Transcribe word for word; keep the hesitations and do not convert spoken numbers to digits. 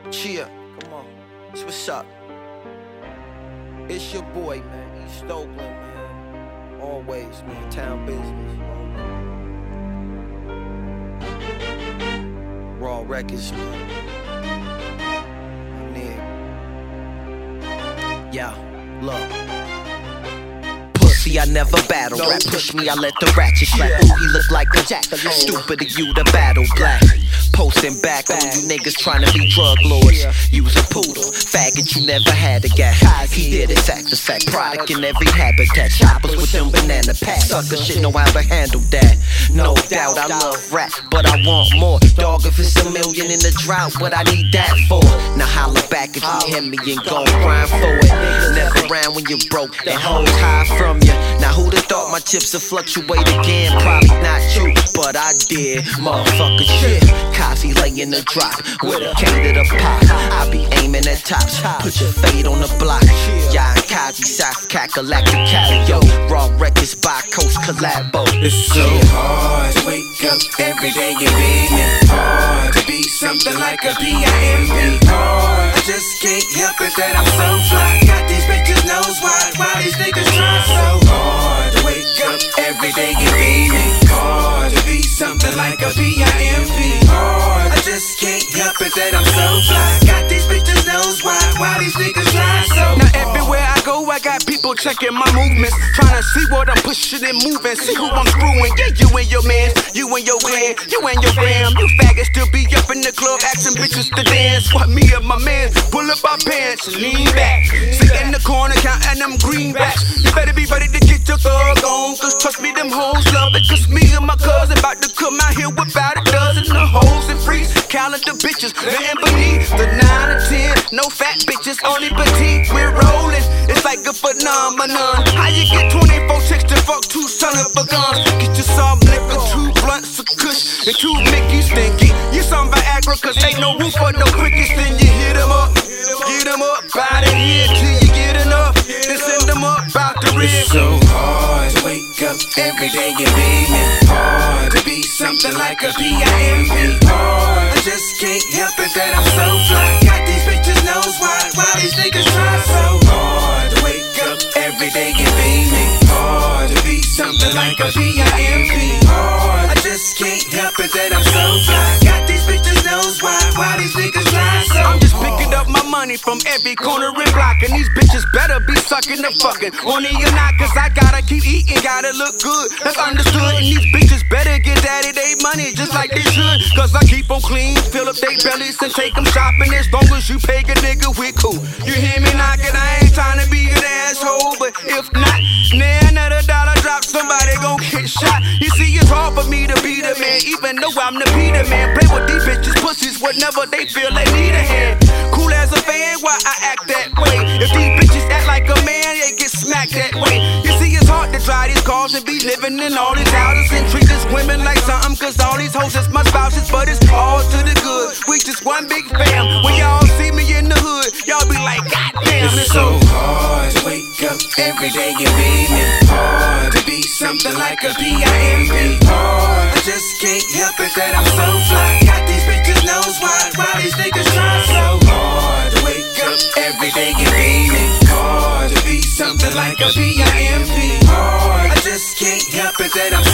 Chia, come on. So what's up? It's your boy, man. East Oakland, man. Always, man. Town business. Raw Records, man. I'm near. Yeah, look. I never battle. Rap push me, I let the ratchet slap. Ooh, he look like a jack. Stupid of you to battle black. Posting back on you niggas trying to be drug lords. You was a poodle, faggot, you never had a gat. He did his act, the fact, product in every habitat. Choppers with them banana packs. Sucker shit know how to handle that. No doubt, I love rap, but I want more. Dog, if it's a million in the drought, what I need that for? Now holler back if you hear me and gon' grind for it. Never around when you're broke and hoes high from you. Now who'da thought my chips would fluctuate again? Probably not you, but I did. Motherfucker shit. Kazi lay in the drop with a cane to the pop. I be aiming at tops. Put your fade on the block. Yeah, Kazi, South Cackalack, Calio. Raw Records by Coast Collabo. It's so hard to wake up every day and be hard to be something like a P I M P. Hard. I just can't help it that I'm so fly. Got these bitches nose wide. Why these niggas try so hard to wake up every day and be hard to be something like a P I M P. Hard. I just can't help it that I'm so fly. Got these bitches nose wide. Why these niggas try so hard? Now everywhere I go, I got people checking my movements, trying to see what I'm pushing and moving, see who I'm screwing. Yeah, you and your man, you and your clan, you and your fam. You faggots still be up in the club asking bitches to dance. What me and my man pull up our pants and lean back, sit in the corner counting them greenbacks. You better be ready to get your thug on, cause trust me, them hoes love it. Cause me and my cousin about to come out here with about a dozen of hoes and freaks. Calendar bitches, nothing beneath the nine or ten. No fat bitches, only petite. We're rolling, it's like a phenomenon. How you get twenty-four chicks to fuck two son of a guns? Get you some liquor, two blunts of kush, and two Mickeys, then get you some Viagra, cause ain't no roof for no crickets. Then you hit them up, get them up, by the head till you get enough, then send them up, bout the rib. It's so hard to wake up every day and be hard to be something like a P I M P. Hard. I just can't help it that I'm so fly. Got these bitches nose wide. Why these niggas try so hard to wake up every day and be hard to be something like a P I M P. Hard. I just can't help it that I'm so fly. Got these bitches nose wide. Why these niggas try so hard? I'm just picking up my money from every corner and block, and these bitches better be sucking the fucking on it or not, cause I gotta keep eating, gotta look good. That's understood, and these bitches better get daddy they money just like they should, cause I keep on clean, fill up they bellies and take them shopping. As long as you pay a nigga, we cool. You hear me knocking? I ain't trying to be an asshole, but if not, now another dollar drop, somebody gon' get shot. You see, it's hard for me to be the man, even though I'm the Peter man. Play with these bitches, pussies, whenever they feel they need a hand. Cool as a fan, why I act that way? If these bitches act like a man, they get smacked that way. You see, it's hard to drive these cars and be living in all these houses and treat these women like something, cause all these hoes is my spouses, but it's all to the good. We just one big fam. When y'all see me in the hood, y'all be like, God damn, it's so hard to wake up every day and be hard to be something like a P I M P. Hard. I just can't help it that I'm so fly. Got these bitches nose wide. Why these niggas try so hard to wake up every day and be hard to be something like a P I M P. Hard. I just can't help it that I'm